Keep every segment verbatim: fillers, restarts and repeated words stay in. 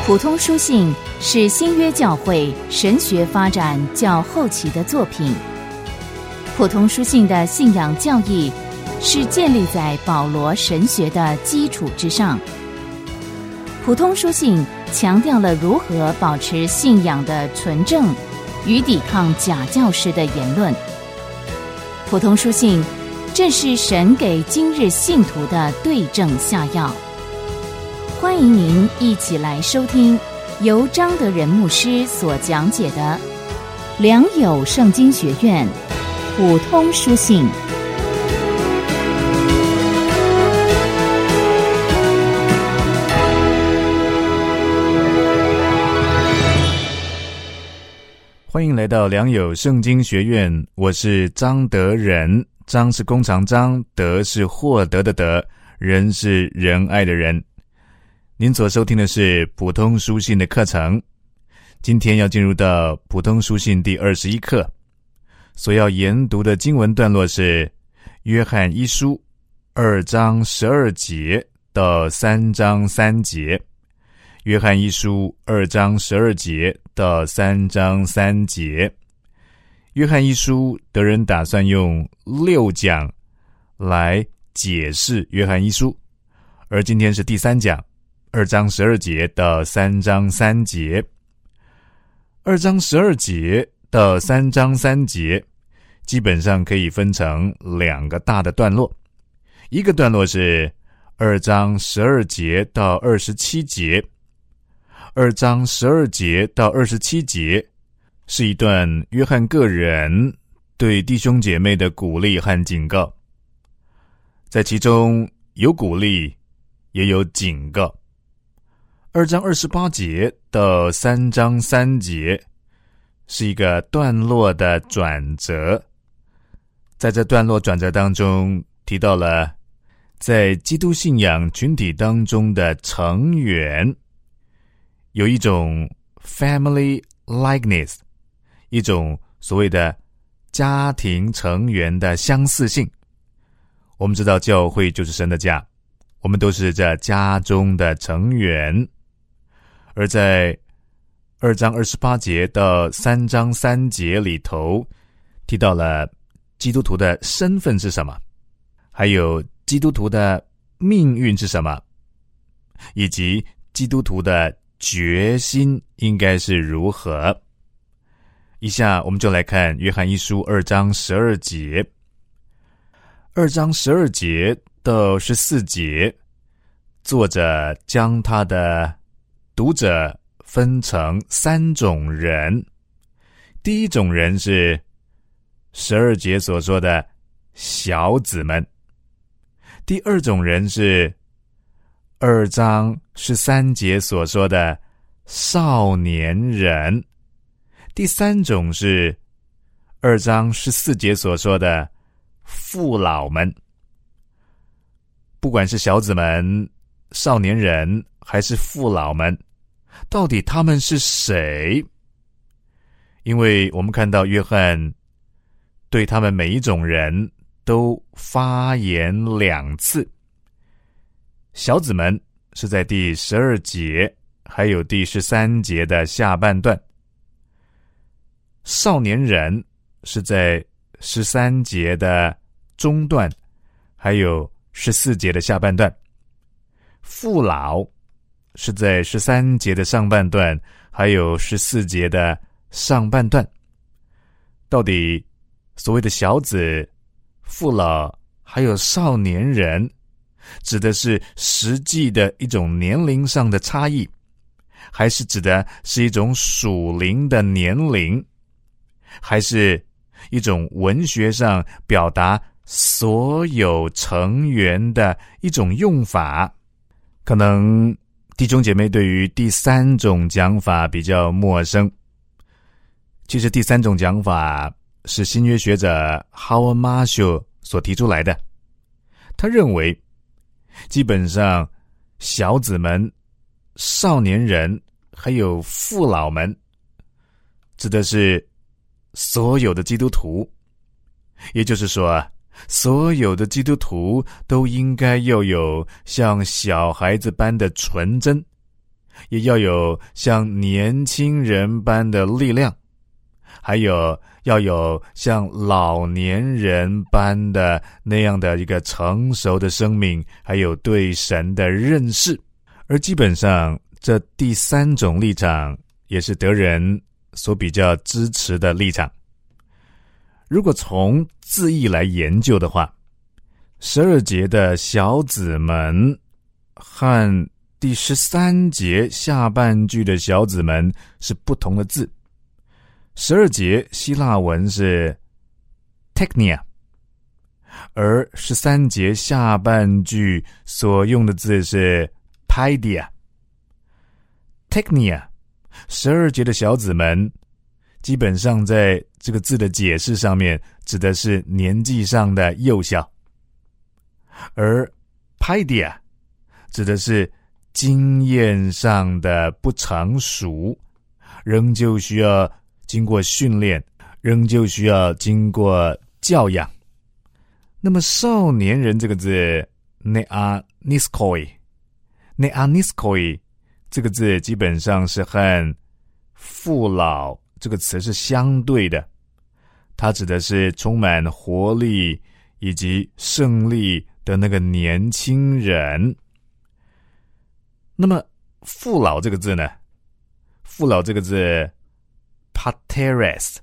普通书信是新约教会神学发展较后期的作品。普通书信的信仰教义是建立在保罗神学的基础之上。普通书信强调了如何保持信仰的纯正与抵抗假教师的言论。普通书信正是神给今日信徒的对症下药。欢迎您一起来收听由张德仁牧师所讲解的良友圣经学院普通书信。 欢迎来到良友圣经学院，我是张德仁。张是弓长张，德是获得的德，仁是仁爱的仁。您所收听的是普通书信的课程，今天要进入到普通书信第二十一课，所要研读的经文段落是约翰一书二章十二节到三章三节。约翰一书二章十二节到三章三节。约翰一书，德仁打算用六讲来解释约翰一书，而今天是第三讲，二章十二节到三章三节。二章十二节到三章三节基本上可以分成两个大的段落，一个段落是二章十二节到二十七节。二章十二节到二十七节是一段约翰个人对弟兄姐妹的鼓励和警告，在其中有鼓励也有警告。二章二十八节到三章三节是一个段落的转折，在这段落转折当中提到了在基督信仰群体当中的成员有一种 family likeness， 一种所谓的家庭成员的相似性。我们知道教会就是神的家，我们都是这家中的成员。而在二章二十八节到三章三节里头提到了基督徒的身份是什么，还有基督徒的命运是什么，以及基督徒的决心应该是如何。以下我们就来看约翰一书二章十二节。二章十二节到十四节，作者将他的读者分成三种人。第一种人是十二节所说的小子们，第二种人是二章十三节所说的少年人，第三种是二章十四节所说的父老们。不管是小子们、少年人还是父老们，到底他们是谁？因为我们看到约翰对他们每一种人都发言两次。小子们是在第十二节还有第十三节的下半段，少年人是在十三节的中段还有十四节的下半段，父老是在十三节的上半段还有十四节的上半段。到底所谓的小子、父老还有少年人指的是实际的一种年龄上的差异，还是指的是一种属灵的年龄，还是一种文学上表达所有成员的一种用法？可能弟兄姐妹对于第三种讲法比较陌生。其实第三种讲法是新约学者 Howard Marshall 所提出来的。他认为基本上小子们、少年人还有父老们指的是所有的基督徒，也就是说所有的基督徒都应该要有像小孩子般的纯真， 也要有像年轻人般的力量，还有要有像老年人般的那样的一个成熟的生命，还有对神的认识。而基本上这第三种立场也是德人所比较支持的立场。如果从字义来研究的话，十二节的小子们和第十三节下半句的小子们是不同的字。十二节希腊文是 teknia， 而十三节下半句所用的字是 paidia。 teknia 十二节的小子们基本上在这个字的解释上面指的是年纪上的幼小，而 paidia 指的是经验上的不成熟，仍旧需要经过训练，仍旧需要经过教养。那么少年人这个字 neaniskoi neaniskoi 这个字基本上是和父老这个词是相对的，它指的是充满活力以及胜利的那个年轻人。那么父老这个字呢，父老这个字 pateres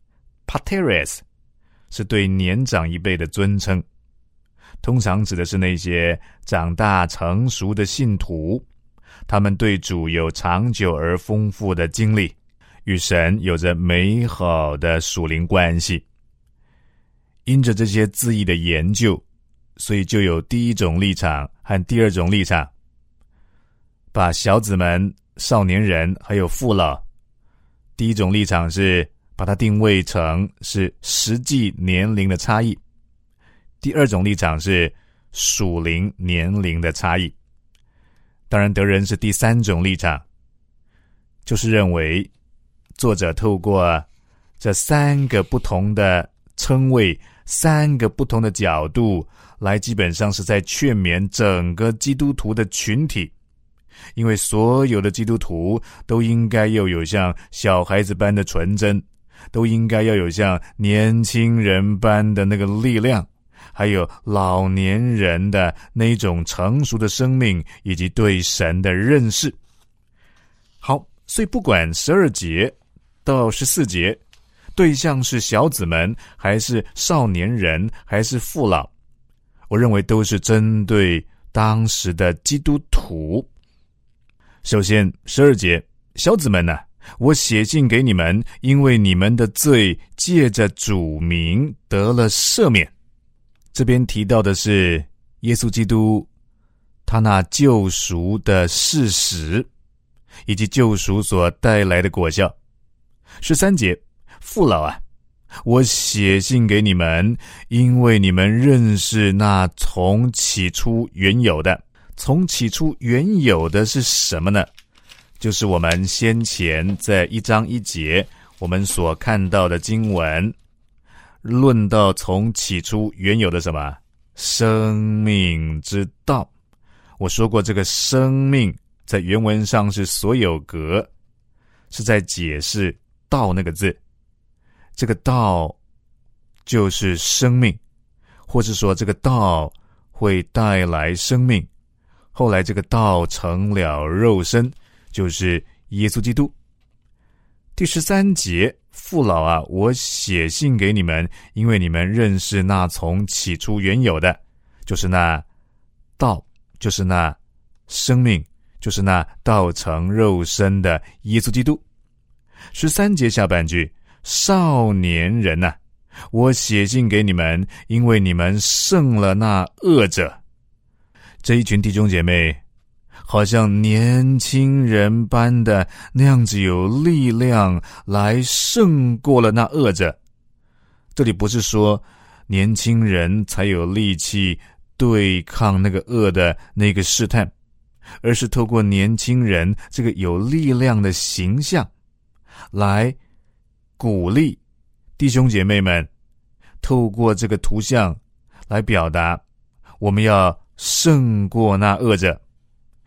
pateres 是对年长一辈的尊称，通常指的是那些长大成熟的信徒，他们对主有长久而丰富的经历，与神有着美好的属灵关系。因着这些字义的研究，所以就有第一种立场和第二种立场，把小子们、少年人还有父老，第一种立场是把它定位成是实际年龄的差异，第二种立场是属灵年龄的差异。当然德人是第三种立场，就是认为作者透过这三个不同的称谓，三个不同的角度，来基本上是在劝勉整个基督徒的群体，因为所有的基督徒都应该要有像小孩子般的纯真，都应该要有像年轻人般的那个力量，还有老年人的那种成熟的生命以及对神的认识。好，所以不管十二节到十四节，对象是小子们还是少年人还是父老，我认为都是针对当时的基督徒。首先十二节，小子们啊，我写信给你们，因为你们的罪借着主名得了赦免。这边提到的是耶稣基督他那救赎的事实以及救赎所带来的果效。十三节，父老啊，我写信给你们，因为你们认识那从起初原有的。从起初原有的是什么呢？就是我们先前在一章一节我们所看到的经文，论到从起初原有的什么？生命之道。我说过这个生命在原文上是所有格，是在解释道那个字。这个道就是生命，或是说这个道会带来生命。后来这个道成了肉身，就是耶稣基督。第十三节，父老啊，我写信给你们，因为你们认识那从起初原有的，就是那道，就是那生命，就是那道成肉身的耶稣基督。十三节下半句，少年人啊，我写信给你们，因为你们胜了那恶者。这一群弟兄姐妹好像年轻人般的那样子有力量来胜过了那恶者。这里不是说年轻人才有力气对抗那个恶的那个试探，而是透过年轻人这个有力量的形象来鼓励弟兄姐妹们，透过这个图像来表达我们要胜过那恶者。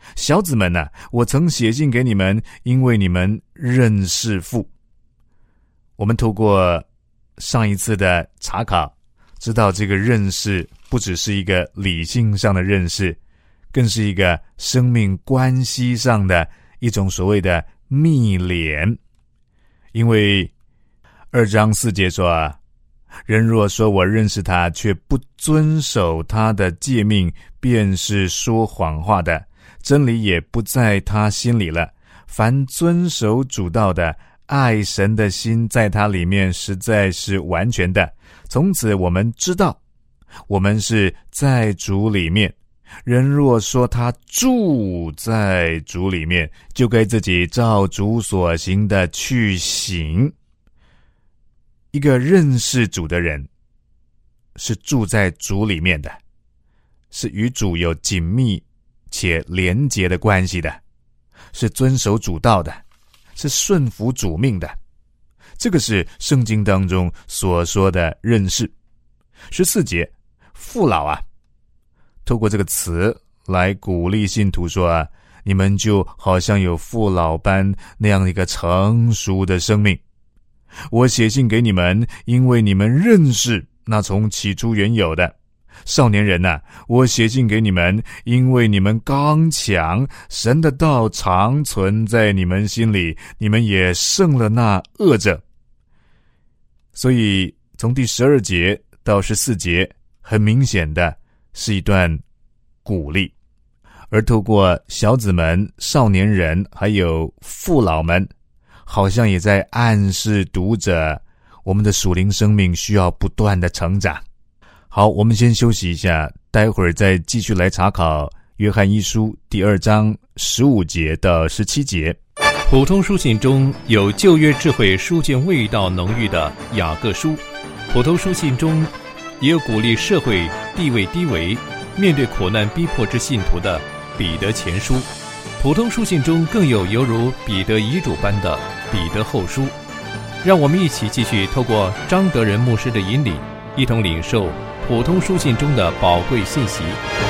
小子们啊，我曾写信给你们，因为你们认识父。我们透过上一次的查考，知道这个认识不只是一个理性上的认识，更是一个生命关系上的一种所谓的密连。因为二章四节说啊，人若说我认识他，却不遵守他的诫命，便是说谎话的，真理也不在他心里了。凡遵守主道的，爱神的心在他里面实在是完全的。从此我们知道，我们是在主里面。人若说他住在主里面，就该自己照主所行的去行。一个认识主的人，是住在主里面的，是与主有紧密且连结的关系的，是遵守主道的，是顺服主命的。这个是圣经当中所说的认识。十四节，父老啊，透过这个词来鼓励信徒说啊，你们就好像有父老般那样一个成熟的生命。我写信给你们，因为你们认识那从起初原有的。少年人啊，我写信给你们，因为你们刚强，神的道常存在你们心里，你们也胜了那恶者。所以从第十二节到十四节，很明显的是一段鼓励，而透过小子们、少年人还有父老们，好像也在暗示读者，我们的属灵生命需要不断的成长。好，我们先休息一下，待会儿再继续来查考约翰一书第二章十五节到十七节。 普通书信中有旧约智慧书卷味道浓郁的雅各书，普通书信中也有鼓励社会地位低微、面对苦难逼迫之信徒的彼得前书，普通书信中更有犹如彼得遗嘱般的彼得后书。让我们一起继续透过张德仁牧师的引领，一同领受普通书信中的宝贵信息。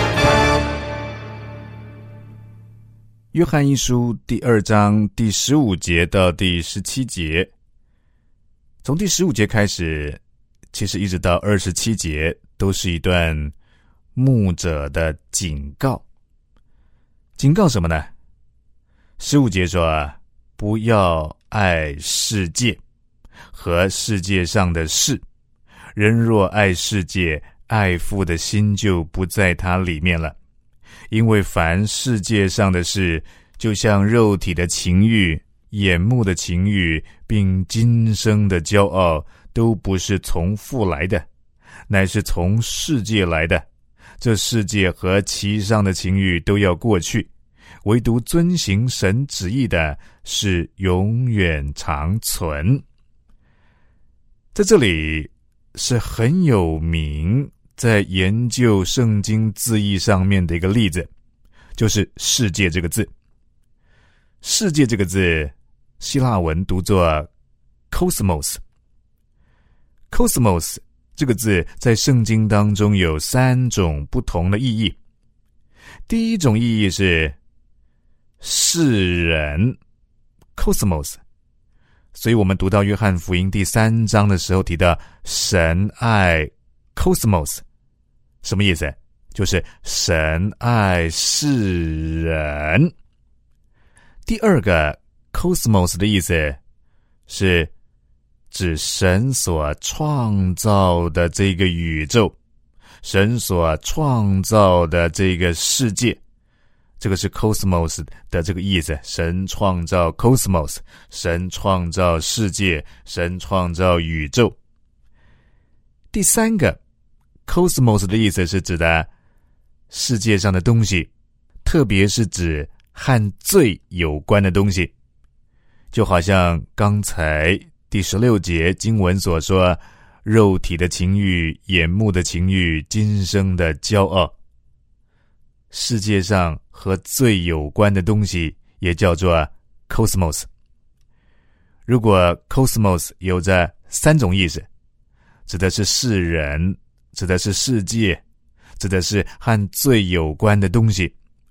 约翰一书第二章第十五节到第十七节，从第十五节开始，其实一直到二十七节，都是一段牧者的警告。警告什么呢？十五节说啊，不要爱世界和世界上的事，人若爱世界，爱父的心就不在他里面了。因为凡世界上的事，就像肉体的情欲、眼目的情欲，并今生的骄傲，都不是从父来的，乃是从世界来的。这世界和其上的情欲都要过去，唯独遵行神旨意的是永远长存。在这里是很有名，在研究圣经字义上面的一个例子，就是世界这个字。世界这个字，希腊文读作 cosmos。 cosmos 这个字在圣经当中有三种不同的意义。第一种意义是世人 cosmos， 所以我们读到约翰福音第三章的时候提到神爱 cosmos， 什么意思？就是神爱世人。第二个 cosmos 的意思是指神所创造的这个宇宙，神所创造的这个世界，这个是 cosmos 的这个意思。神创造 cosmos， 神创造世界，神创造宇宙。第三个 cosmos 的意思是指的世界上的东西，特别是指和罪有关的东西，就好像刚才第十六节经文所说，肉体的情欲、眼目的情欲、今生的骄傲。世界上和罪有关的东西也叫做 cosmos。 如果 cosmos 有着三种意思，指的是世人，指的是世界，指的是和罪有关的东西，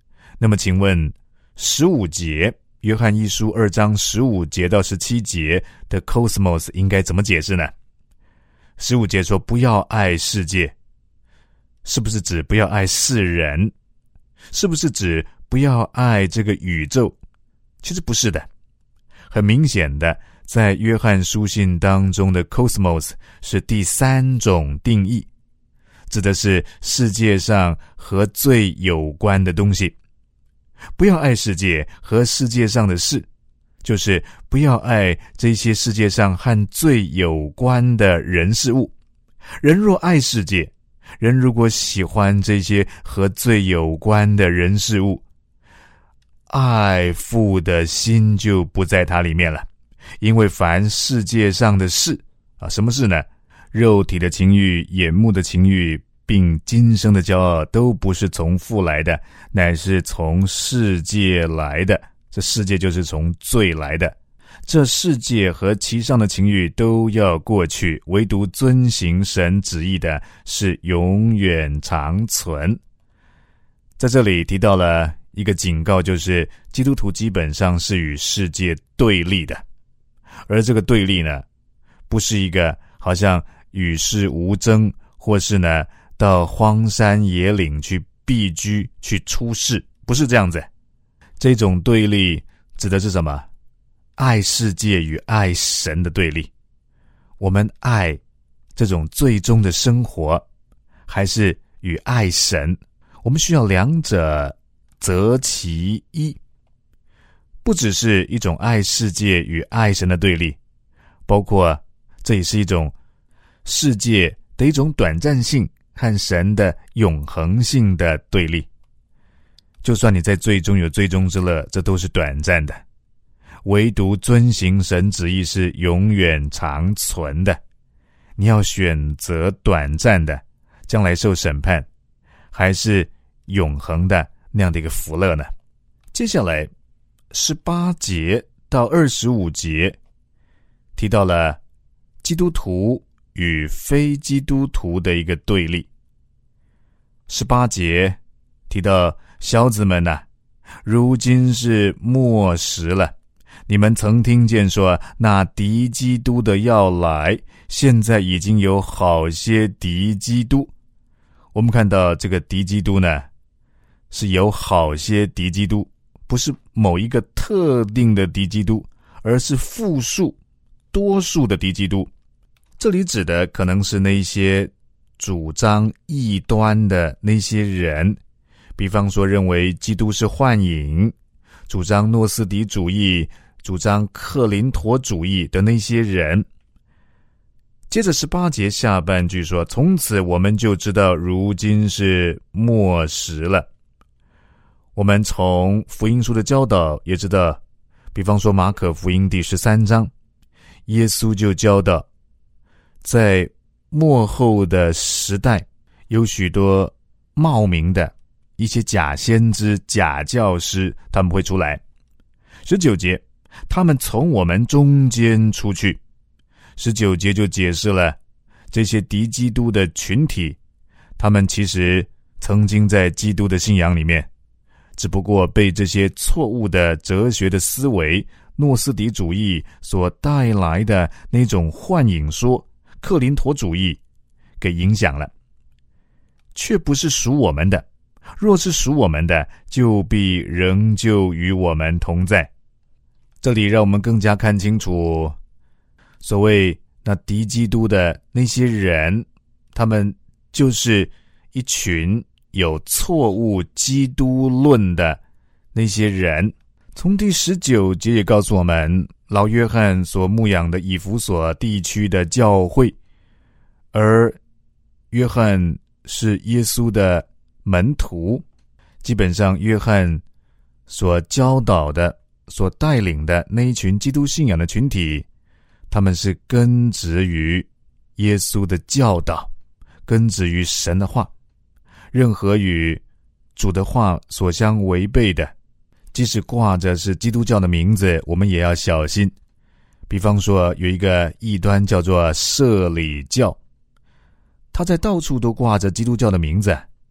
那么请问十五节，约翰一书二章十五节到十七节的 cosmos 应该怎么解释呢？十五节说不要爱世界，是不是指不要爱世人？是不是指不要爱这个宇宙？其实不是的。很明显的，在约翰书信当中的 cosmos 是第三种定义，指的是世界上和罪有关的东西。不要爱世界和世界上的事，就是不要爱这些世界上和罪有关的人事物。人若爱世界，人如果喜欢这些和罪有关的人事物，爱父的心就不在他里面了。因为凡世界上的事啊，什么事呢？肉体的情欲、眼目的情欲，并今生的骄傲，都不是从父来的，乃是从世界来的。这世界就是从罪来的。这世界和其上的情欲都要过去，唯独遵行神旨意的是永远长存。在这里提到了一个警告，就是基督徒基本上是与世界对立的。而这个对立呢，不是一个好像与世无争，或是呢到荒山野岭去避居去出世，不是这样子。这种对立指的是什么？爱世界与爱神的对立。我们爱这种最终的生活，还是与爱神？我们需要两者择其一。不只是一种爱世界与爱神的对立，包括这也是一种世界的一种短暂性和神的永恒性的对立。就算你在罪中有罪中之乐，这都是短暂的，唯独遵行神旨意是永远长存的。你要选择短暂的将来受审判，还是永恒的那样的一个福乐呢？接下来十八节到二十五节提到了基督徒与非基督徒的一个对立。十八节提到小子们啊，如今是末时了，你们曾听见说那敌基督的要来，现在已经有好些敌基督。我们看到这个敌基督呢，是有好些敌基督，不是某一个特定的敌基督，而是复数多数的敌基督。这里指的可能是那些主张异端的那些人，比方说认为基督是幻影，主张诺斯底主义，主张克林陀主义的那些人。接着十八节下半句说，从此我们就知道如今是末时了。我们从福音书的教导也知道，比方说马可福音第十三章，耶稣就教导，在末后的时代，有许多冒名的一些假先知、假教师，他们会出来。十九节，他们从我们中间出去。十九节就解释了这些敌基督的群体，他们其实曾经在基督的信仰里面，只不过被这些错误的哲学的思维、诺斯底主义所带来的那种幻影说、克林陀主义给影响了，却不是属我们的。若是属我们的，就必仍旧与我们同在。这里让我们更加看清楚，所谓那敌基督的那些人，他们就是一群有错误基督论的那些人。从第十九节也告诉我们，老约翰所牧养的以弗所地区的教会，而约翰是耶稣的门徒，基本上约翰所教导的、所带领的那一群基督信仰的群体，他们是根植于耶稣的教导，根植于神的话。任何与主的话所相违背的，即使挂着是基督教的名字，我们也要小心。比方说有一个异端叫做社里教，他在到处都挂着基督教的名字，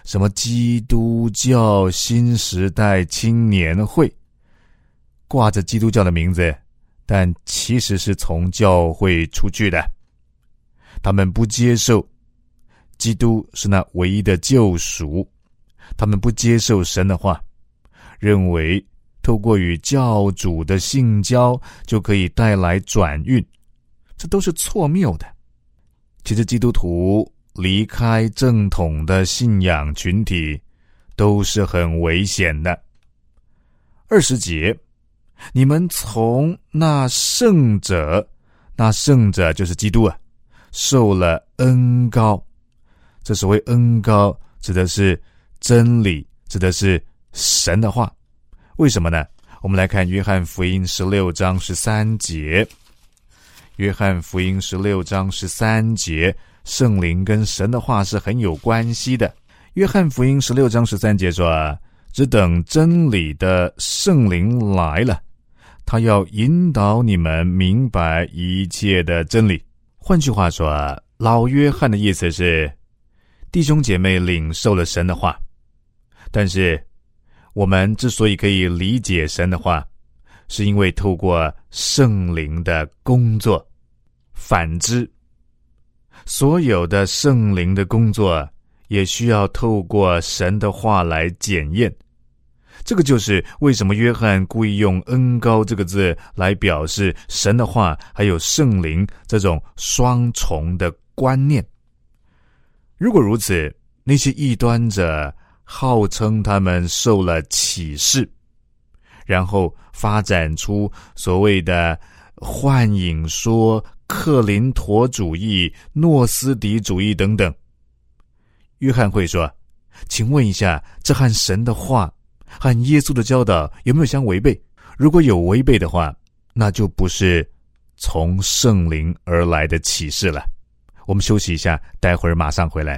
什么基督教新时代青年会，挂着基督教的名字，但其实是从教会出去的。他们不接受基督是那唯一的救赎，他们不接受神的话，认为透过与教主的性交就可以带来转运，这都是错谬的。其实基督徒离开正统的信仰群体都是很危险的。二十节，你们从那圣者，那圣者就是基督啊，受了恩膏。这所谓恩膏指的是真理，指的是神的话。为什么呢？我们来看约翰福音十六章十三节。约翰福音十六章十三节，圣灵跟神的话是很有关系的。约翰福音十六章十三节说，只等真理的圣灵来了，他要引导你们明白一切的真理。换句话说，老约翰的意思是，弟兄姐妹领受了神的话，但是我们之所以可以理解神的话，是因为透过圣灵的工作。反之，所有的圣灵的工作也需要透过神的话来检验。这个就是为什么约翰故意用恩膏这个字来表示神的话还有圣灵这种双重的观念。如果如此，那些异端者号称他们受了启示，然后发展出所谓的幻影说、克林陀主义、诺斯底主义等等。约翰会说，请问一下，这和神的话和耶稣的教导有没有相违背？如果有违背的话，那就不是从圣灵而来的启示了。我们休息一下，待会儿马上回来。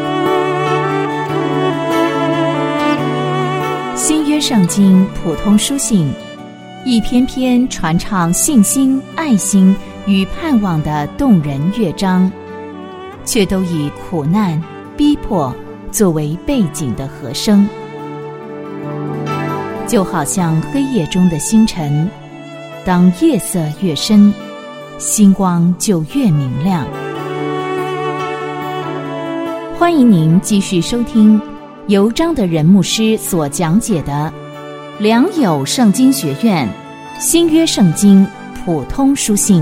新约圣经普通书信，一篇篇传唱信心、爱心与盼望的动人乐章，却都以苦难、逼迫作为背景的和声，就好像黑夜中的星辰，当夜色越深，星光就越明亮。欢迎您继续收听由张德仁牧师所讲解的良友圣经学院新约圣经普通书信。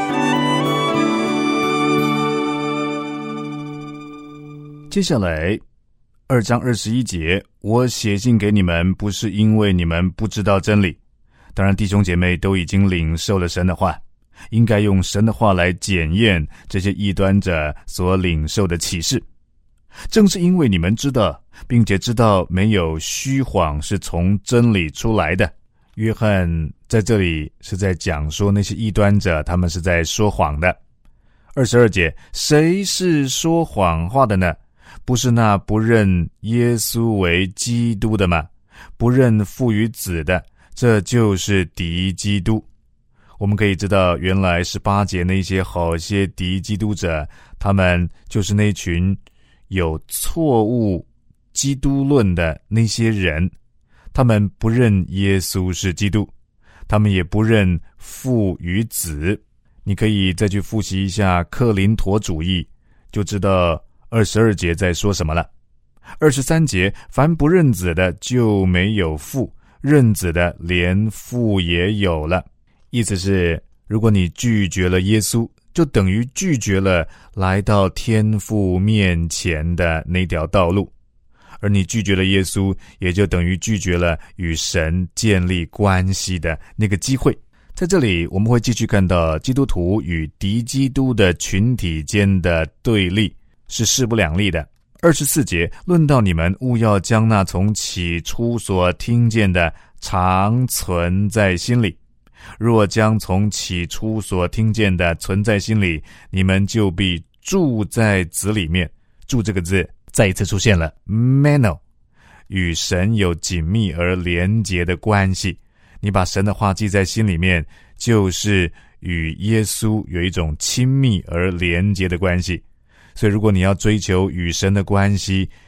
接下来二章二十一节，我写信给你们，不是因为你们不知道真理。当然弟兄姐妹都已经领受了神的话，应该用神的话来检验这些异端者所领受的启示。正是因为你们知道，并且知道没有虚谎是从真理出来的。约翰在这里是在讲说那些异端者他们是在说谎的。二十二节，谁是说谎话的呢？不是那不认耶稣为基督的吗？不认父与子的，这就是敌基督。我们可以知道，原来十八节那些好些敌基督者，他们就是那群有错误基督论的那些人，他们不认耶稣是基督，他们也不认父与子。你可以再去复习一下克林陀主义，就知道二十二节在说什么了。二十三节，凡不认子的就没有父，认子的连父也有了。意思是，如果你拒绝了耶稣，就等于拒绝了来到天父面前的那条道路，而你拒绝了耶稣，也就等于拒绝了与神建立关系的那个机会。在这里我们会继续看到基督徒与敌基督的群体间的对立是势不两立的。二十四节，论到你们务要将那从起初所听见的常存在心里，若将从起初所听见的存在心里，你们就必住在子里面。住这个字再一次出现了 meno， 与神有紧密而连结的关系。你把神的话记在心里面，就是与耶稣有一种亲密而连结的关系。所以如果你要追求与神的关系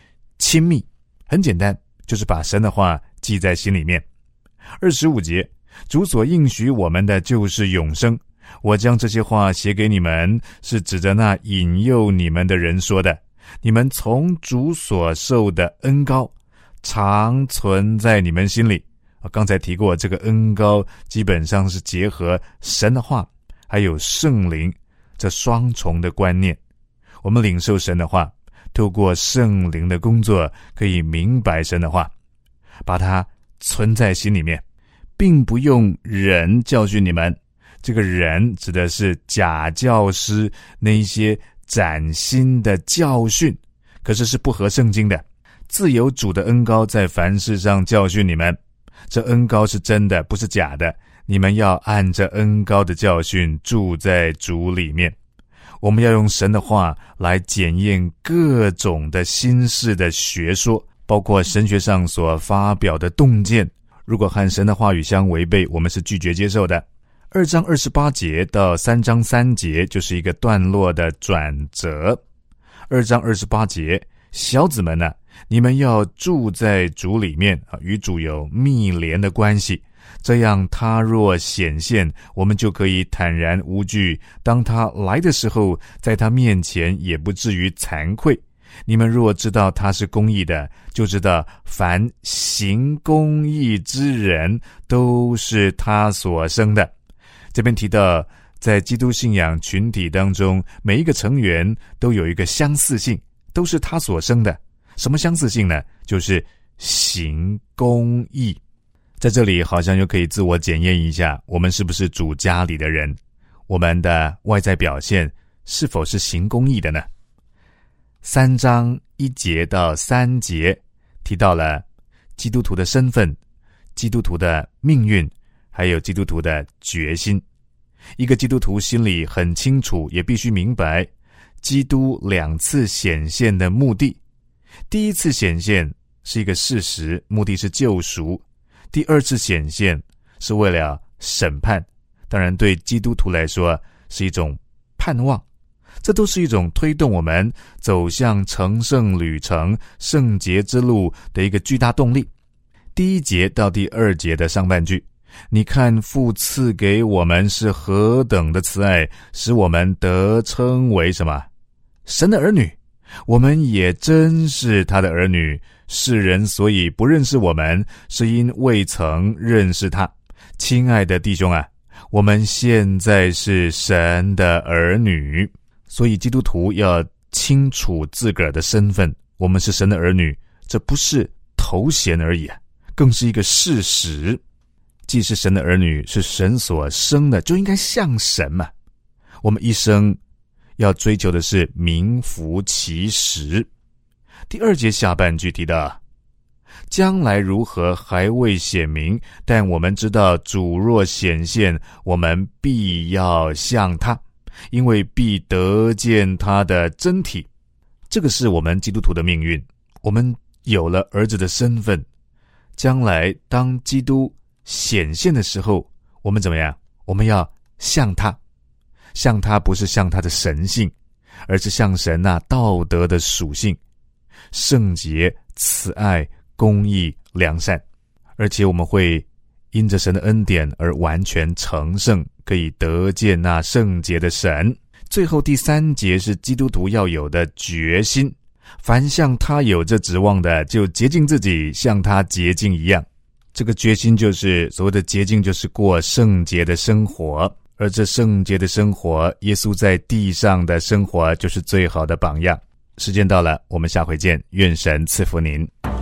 亲密，很简单，就是把神的话记在心里面。二十五节，主所应许我们的就是永生。我将这些话写给你们，是指着那引诱你们的人说的。你们从主所受的恩膏常存在你们心里。刚才提过，这个恩膏基本上是结合神的话还有圣灵这双重的观念。我们领受神的话，透过圣灵的工作，可以明白神的话，把它存在心里面，并不用人教训你们。这个人指的是假教师，那一些崭新的教训，可是是不合圣经的。自有主的恩膏在凡事上教训你们，这恩膏是真的，不是假的。你们要按着恩膏的教训住在主里面。我们要用神的话来检验各种的新式的学说，包括神学上所发表的洞见，如果和神的话语相违背，我们是拒绝接受的。二章二十八节到三章三节就是一个段落的转折。二章二十八节，小子们啊，你们要住在主里面，与主有密连的关系，这样他若显现，我们就可以坦然无惧，当他来的时候，在他面前也不至于惭愧。你们若知道他是公义的，就知道凡行公义之人都是他所生的。这边提到，在基督信仰群体当中，每一个成员都有一个相似性，都是他所生的。什么相似性呢？就是行公义。在这里好像又可以自我检验一下，我们是不是主家里的人，我们的外在表现是否是行公义的呢？三章一节到三节提到了基督徒的身份、基督徒的命运，还有基督徒的决心。一个基督徒心里很清楚，也必须明白基督两次显现的目的。第一次显现是一个事实，目的是救赎；第二次显现是为了审判，当然对基督徒来说是一种盼望。这都是一种推动我们走向成圣旅程、圣洁之路的一个巨大动力。第一节到第二节的上半句，你看父赐给我们是何等的慈爱，使我们得称为什么？神的儿女。我们也真是他的儿女，世人所以不认识我们，是因未曾认识他。亲爱的弟兄啊，我们现在是神的儿女，所以基督徒要清楚自个儿的身份，我们是神的儿女，这不是头衔而已，更是一个事实。既是神的儿女，是神所生的，就应该像神嘛。我们一生要追求的是名副其实。第二节下半句提到，将来如何还未显明，但我们知道主若显现，我们必要像他，因为必得见他的真体。这个是我们基督徒的命运，我们有了儿子的身份，将来当基督显现的时候，我们怎么样？我们要像他。像他不是像他的神性，而是像神那道德的属性，圣洁、慈爱、公义、良善。而且我们会因着神的恩典而完全成圣，可以得见那圣洁的神。最后第三节是基督徒要有的决心，凡像他有这指望的，就洁净自己，像他洁净一样。这个决心就是所谓的洁净，就是过圣洁的生活。而这圣洁的生活，耶稣在地上的生活就是最好的榜样。时间到了，我们下回见，愿神赐福您。